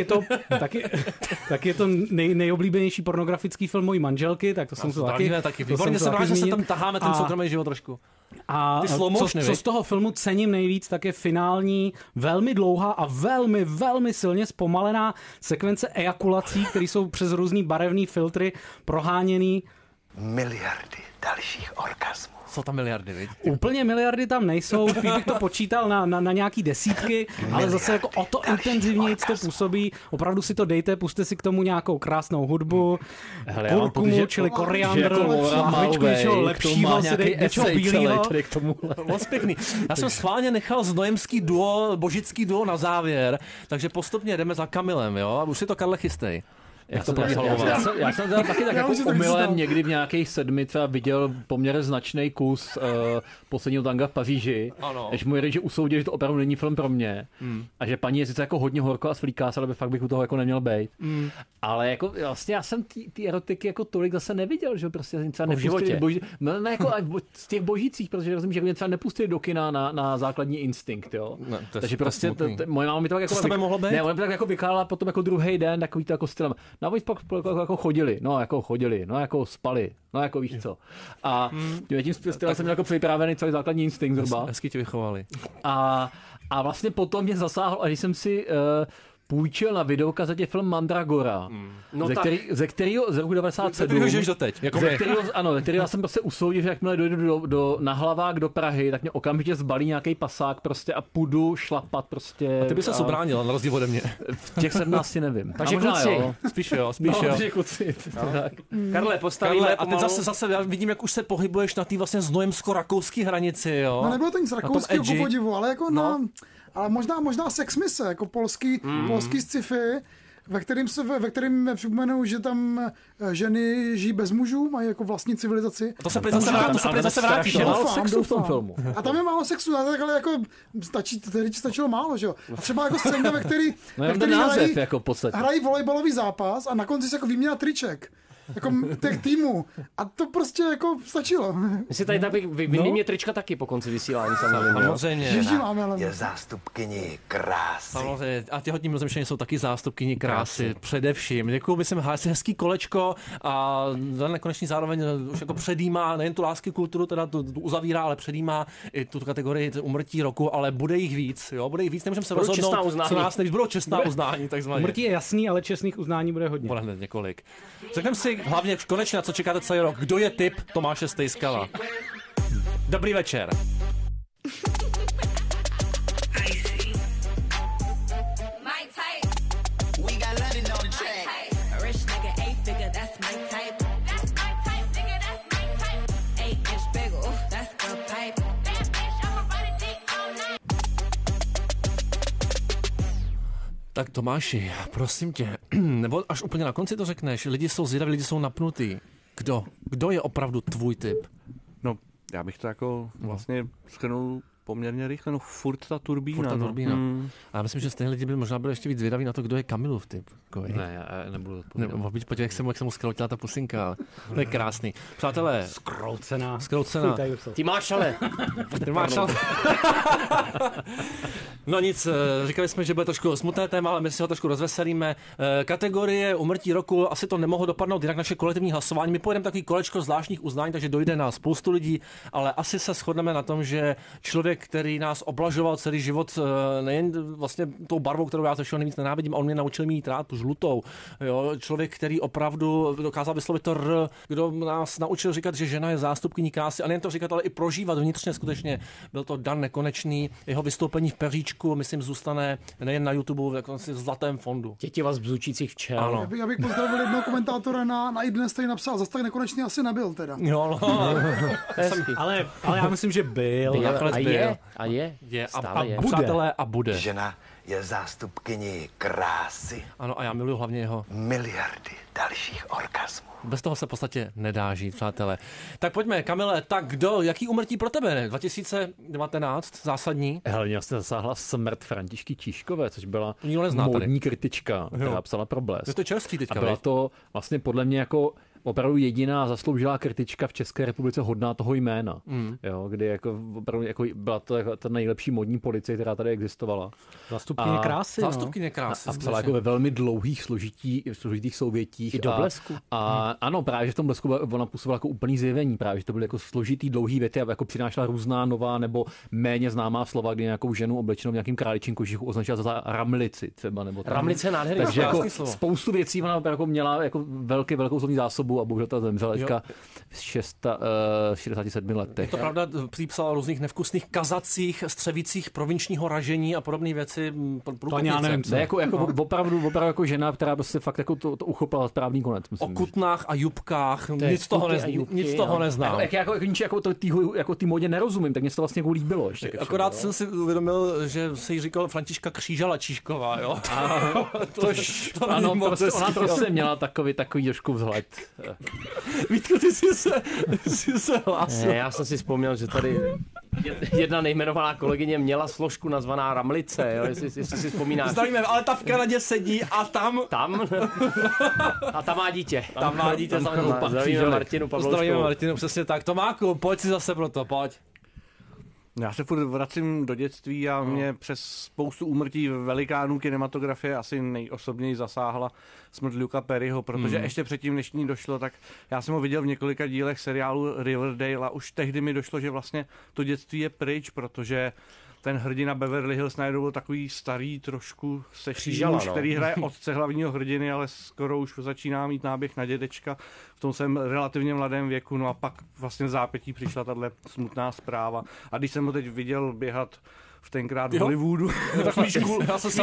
tak je to nejoblíbenější pornografický film mojí manželky, tak to jsem to taky. Výborně jsem rád, že se tam taháme ten soukromý život trošku. A co z toho filmu cením nejvíc, tak je finální, velmi dlouhá a velmi, velmi silně zpomalená sekvence ejakulací, které jsou přes různý barevný filtry proháněný. Miliardy dalších orgasmů. Jsou tam miliardy, viď? Úplně miliardy tam nejsou, bych to počítal na nějaký desítky, ale zase jako o to intenzivněji to působí. Opravdu si to dejte, puste si k tomu nějakou krásnou hudbu, kurkumu, čili koriandr, lahvičku něčeho lepšího, něčeho bílého. Moc pěkný. Já jsem schválně nechal znojemský duo, božický duo na závěr, takže postupně jdeme za Kamilem, jo? A už si to, Karle, chystej. Já jsem teda taky tak jako omylem někdy v nějakých 7 třeba viděl poměrně značný kus Posledního tanga v Paříži, než můj rodiče usoudil, že to opravdu není film pro mě a že paní je sice jako hodně horko a svlíká se, ale by fakt bych u toho jako neměl být. Ale jako vlastně já jsem ty erotiky jako tolik zase neviděl, že prostě jsem třeba nepustili ne jako z těch božících, protože rozumím, že mě třeba nepustili do kina na základní instinkt, jo. Ne, takže prostě moje máma mi to jako ne, ona mi tak jako vykládala potom jako druhý den takový to jako stylem. No a oni pak jako chodili, jako spali, jako víš co. A tím stylem jsem měl jako připravený celý základní instinkt zhruba. Hezky tě vychovali. A vlastně potom mě zasáhl, a když jsem si půjčil na videokazetě film Mandragora, ze kterého z roku 97. Ze kterého já jsem prostě usoudil, že jakmile dojdu na Hlavák do Prahy, tak mě okamžitě zbalí nějaký pasák prostě a půjdu šlapat prostě. A ty by se obránil, na rozdíl ode mě. V těch 17 nevím. Takže kluci. Spíš jo. Kluci. Tak. Karle, postavíme a teď zase já vidím, jak už se pohybuješ na té vlastně znojemsko-rakouské hranici, jo. No nebylo to nic rakouského ku podivu, ale jako ale možná sex mise, jako polský sci-fi, ve kterým připomenu, že tam ženy žijí bez mužů, mají jako vlastní civilizaci. To se zase vrátí. A tam je málo sexu, ale jako stačilo málo, že jo. A třeba jako scéna, ve který hrají volejbalový zápas a na konci se jako výměna triček. Jako těch týmů. A to prostě jako stačilo. My si tady tak vyměníme trička taky po konci vysílání samozřejmě. Je zástupkyní krásy. Samozřejmě. A těhotní mimozemšťané jsou taky zástupkyní krásy. Především. Děkuju, myslím, hezký kolečko a nekonečný zároveň už jako předjímá nejen tu lásky kulturu, teda tu uzavírá, ale předjímá i tu kategorii umrtí roku, ale bude jich víc. Jo? Bude jich víc, nemůžeme se rozhodnout, co nás nejvíc. Budou čestná uznání, takzvaně. Umrtí je jasný, ale čestných uznání bude hodně. Bude hned několik. Řekneme si hlavně konečně, na co čekáte celý rok. Kdo je tip Tomáše Stejskala? Dobrý večer. Tak Tomáši, prosím tě, nebo až úplně na konci to řekneš, lidi jsou zvědaví, lidi jsou napnutý. Kdo je opravdu tvůj typ? No, já bych to jako vlastně shrnul poměrně rychle, no furt ta turbína. A já myslím, že stejně lidi by možná byli ještě víc zvědaví na to, kdo je Kamilův typ. Ne, já nebudu odpovědět. Podívej, jak se mu zkrotila ta pusinka. To je krásný. Přátelé. Skroucená. Ty máš ale. No nic, říkali jsme, že bude trošku smutné téma, ale my si ho trošku rozveselíme. Kategorie umrtí roku, asi to nemohlo dopadnout jinak naše kolektivní hlasování. My pojedeme takový kolečko zvláštních uznání, takže dojde na spoustu lidí, ale asi se shodneme na tom, že člověk, který nás oblažoval celý život, nejen vlastně tou barvou, kterou já ze nejvíc nenávidím, a on mě naučil mít rád tu žlutou. Jo, člověk, který opravdu dokázal vyslovit to R, kdo nás naučil říkat, že žena je zástupkyní krásy, a nejen to říkat, ale i prožívat vnitřně skutečně. Byl to Dan Nekonečný, jeho vystoupení v Peříčku, myslím, zůstane nejen na YouTube, jako v zlatém fondu. Tětiva z bzučících včel. Ano. Já bych pozdravil jednoho komentátora na iDnes, který napsal, zase tak Nekonečný asi nebyl teda. Jo, no. ale já myslím, že byl. A je. A přátelé, a bude. Žena je zástupkyní krásy. Ano, a já miluji hlavně jeho miliardy dalších orgasmů. Bez toho se v podstatě nedá žít, přátelé. Tak pojďme, Kamile, tak jaký úmrtí pro tebe? 2019, zásadní? Hele, mě vlastně zasáhla smrt Františky Číškové, což byla módní módní kritička, která psala pro Blesk. To je čerstvý teďka, a byla to vlastně podle mě jako opravdu jediná zasloužilá kritička v České republice hodná toho jména. Jo, kdy jako opravdu jako byla to jako ta nejlepší modní policie, která tady existovala. Zástupkyně krásy. Zástupkyně krásy. A psala jako ve velmi dlouhých složitých souvětích. I do Blesku. A ano, právě že v tom Blesku ona působila jako úplný zjevení, právě že to byly jako složitý dlouhý věty a jako přinášela různá nová nebo méně známá slova, kdy nějakou ženu oblečenou v nějakým králičím kožichu označila za ramlici třeba nebo tam. Ramlice nádherný. Takže jako spoustu věcí ona jako měla jako velkou slovní zásobu a bohužel ta zemřela v 67 letech. Je to pravda, přípsal různých nevkusných kazacích, střevících provinčního ražení a podobné věci. To já nevím, co. Jako opravdu jako žena, která prostě fakt jako to uchopila správný konec. O kutnách a jubkách, nic toho neznám. Jako té modě nerozumím, tak mě to vlastně jako líbilo. Ještě akorát jsem si uvědomil, že se jí říkal Františka Křížala Číšková, jo? Ano, ona prostě měla takový trošku vzhled. Vítku, ty jsi se hlásil. Ne, já jsem si vzpomněl, že tady jedna nejmenovaná kolegyně měla složku nazvaná Ramlice, jo, jestli si vzpomínáš. Zdravíme, ale ta v Kanadě sedí a tam? A tam má dítě. Zdravíme Martinu Pavlouškovou. Zdravíme Martinu, přesně tak. Tomáku, pojď si zase pro to, pojď. Já se furt vracím do dětství a mě přes spoustu úmrtí velikánů kinematografie asi nejosobněji zasáhla smrt Luca Perryho, protože ještě předtím, než ní došlo, tak já jsem ho viděl v několika dílech seriálu Riverdale a už tehdy mi došlo, že vlastně to dětství je pryč, protože ten hrdina Beverly Hills najednou byl takový starý, trošku sešlý muž, který hraje otce hlavního hrdiny, ale skoro už začíná mít náběh na dědečka. V tom jsem relativně mladém věku, no a pak vlastně v zápětí přišla tahle smutná zpráva. A když jsem ho teď viděl běhat v tenkrát v Hollywoodu. Takový já jsem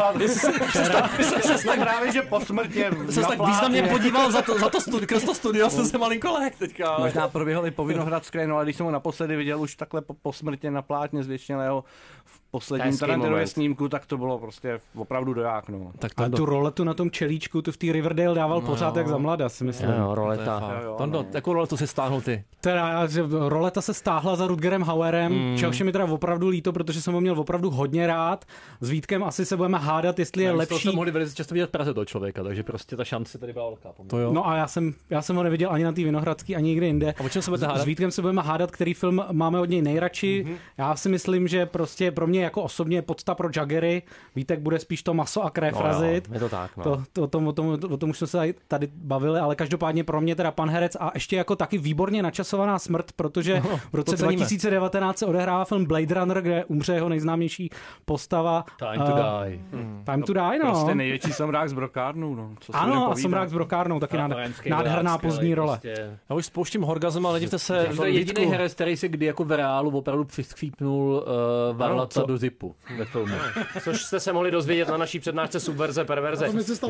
se právě, že po smrtě se tak významně podíval za to studio, jsem se malinko lehk teďka. Možná proběhl i po Vinohradské, no ale když jsem ho naposledy viděl už takhle po smrtě na plátně zvětšeného v posledním Tarantinově snímku, tak to bylo prostě opravdu doják. No. A tu roletu na tom čelíčku tu v té Riverdale dával pořád jak za mlada, si myslím. Jo, roleta. Tondo, jakou roletu si stáhnul ty? Teda, roleta se stáhla za Rutgerem Hauerem, čehož je mi teda opravdu líto, protože jsem ho měl opravdu hodně rád. S Vítkem asi se budeme hádat, jestli je lepší. To jsme mohli velice často vidět v Praze toho člověka, takže prostě ta šance tady byla velká. No a já jsem ho neviděl ani na té Vinohradské, ani nikde jinde. A o čem se budete hádat? S Vítkem se budeme hádat, který film máme od něj nejradši. Já si myslím, že prostě pro mě jako osobně je podsta pro Jaggery. Vítek bude spíš to maso a krev razit. Je to tak, no. O tom už jsme se tady bavili, ale každopádně pro mě teda pan herec a ještě jako taky výborně načasovaná smrt, protože v roce 2019 se odehrává film Blade Runner, kde umře jeho nejznámější postava. Time to die. Time to die, no. Prostě největší somrák s brokárnou, no. Ano, a somrák s brokárnou, taky nádherná pozdní role. Já už spouštím horgazem, ale divte se. To je jediný herec, který se kdy jako v reálu opravdu přiskřípnul Varlata do zipu ve filmu. Což jste se mohli dozvědět na naší přednášce Subverze, perverze.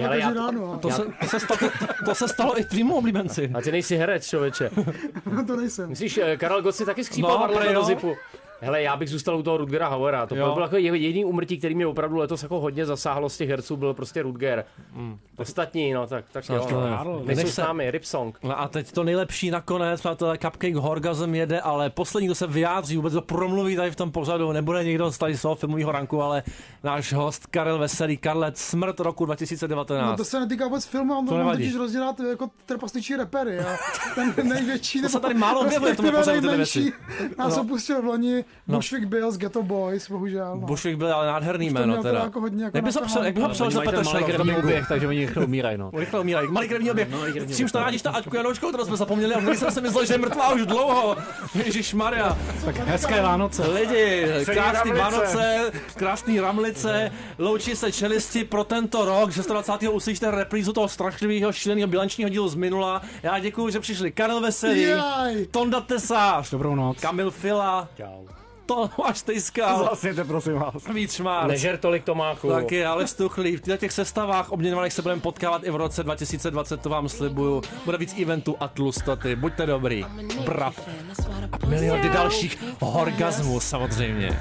To se stalo i tvýmu oblíbenci. A ty nejsi herec, člověče. To nejsem. Myslíš, Karel Gott si taky skřípal Varlata do zipu? Hele, já bych zůstal u toho Rutgera Hauera. To byl jako jediný úmrtí, který mě opravdu letos jako hodně zasáhlo z těch herců, byl prostě Rutger. Ostatní, no tak jo. Nejsou s námi, Rip Song. No a teď to nejlepší nakonec, přátelé, Cupcake Horgasm jede, ale poslední, kdo se vyjádří, vůbec to promluví tady v tom pořadu, nebude někdo z tady svého filmového ranku, ale náš host Karel Veselý. Karle, Smrt roku 2019. No to se netýká vůbec filmu, on to totiž rozdělat jako trpastičí repery. A ten největší, to se tady málo objevuje v tom pořadu tyhle věci. Nás opustil v loni Bushwick Bill z Ghetto Boys, bohužel. No. Bushwick byl ale nádherný jméno teda. Jako hodně, jako jak by ho přeložil Petr Šlejker? Oběh, takže oni rychle umírají, no. Rychle umírají. Malý krevní oběh. S čímž to rádíš ta Aťku Janoučkou, to jsme zapomněli, a když jsem si myslel, že je mrtvá už dlouho. Ježišmarja. Tak hezké Vánoce. Lidi, krásný Vánoce, krásný ramlice, loučí se čelisti pro tento rok. 26. uslyšte reprízu toho strašlivého šíleného bilančního dílu z minula. Já děkuju, že přišli Karel Veselý, Tonda Tesář, dobrou noc, Kamil Fila. Čau. Tomáš Tejskal. Zasněte, prosím vás. Vít Šmárc. Nežer tolik Tomáku. Taky Aleš Tuchlý. V těch sestavách obměňovaných se budeme potkávat i v roce 2020, to vám slibuju. Bude víc eventů a tlustoty. Buďte dobrý. Brav. A miliony dalších orgasmů samozřejmě.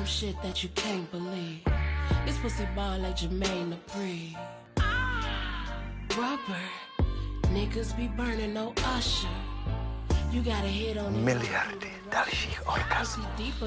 Miliardy dalších orgasmů.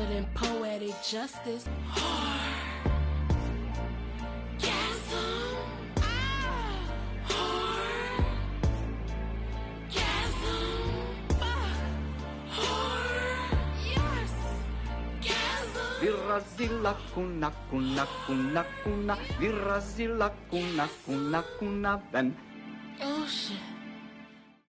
Vyrazila kuna, kuna, kuna, kuna, vyrazila kuna, kuna, kuna ven. Oh shit.